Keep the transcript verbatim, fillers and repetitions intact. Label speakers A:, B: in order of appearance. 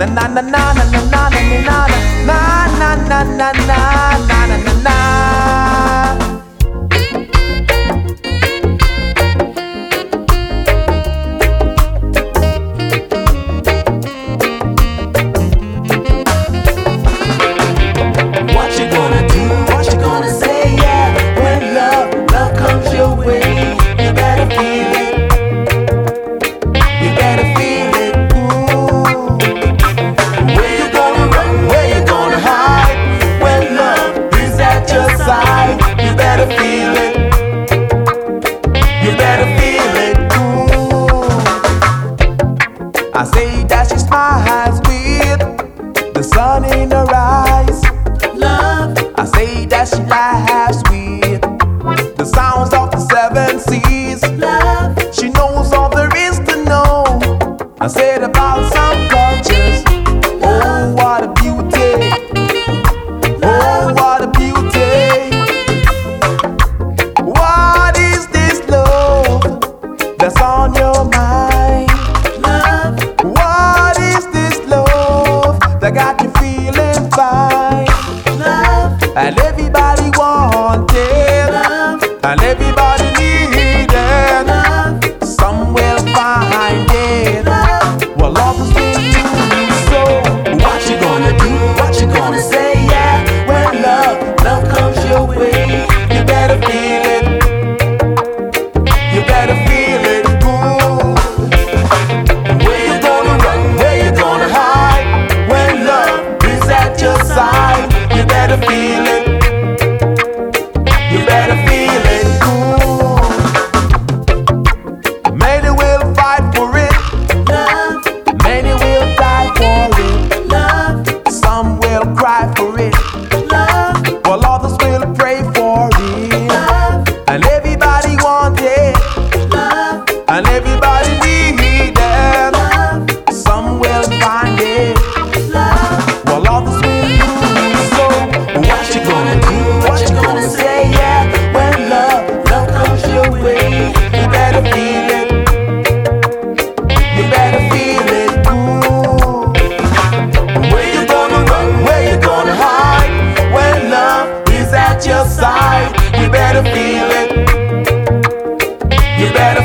A: na na na na na na na na na na na na na na.
B: What you gonna do? What you gonna say? Yeah, when love, love comes your way, you better feel it. You better feel it. Ooh. Where you gonna run? Where you gonna hide? When love is at your side, you better feel it. You better feel it. Ooh.
A: I say that she smiles with the sun in her eyes.
B: Love,
A: I say that she laughs with the sounds of the seven seas.
B: love,
A: She knows all there is to know. I said about some cultures. Oh, what a beauty. Oh, what a beauty. What is this love that's on your mind?
B: love,
A: What is this love that got you feeling fine?
B: love,
A: And everybody want it,
B: love,
A: and everybody need it.
B: love,
A: Some will find it.
B: love.
A: Well, love is with you, so
B: What you gonna do? What you gonna say? Yeah, when love, love comes your way, you better feel it.
A: you better feel it good.
B: Where you gonna run? Where you gonna hide? When love is at your side,
A: You better feel it. You better feel it good. Many will fight for it.
B: love,
A: Many will die for it.
B: love,
A: Some will cry for it.
B: love,
A: While others will pray for it.
B: love,
A: And everybody want it.
B: love,
A: And everybody need it.
B: love,
A: Some will find it.
B: love.
A: While others will lose. So
B: What you gonna do? What you gonna say? Yeah, when love, love comes your way,
A: you better feel it. You better feel it good.
B: where you gonna run? Where you gonna hide?
A: When love is at your side, you better feel it. You better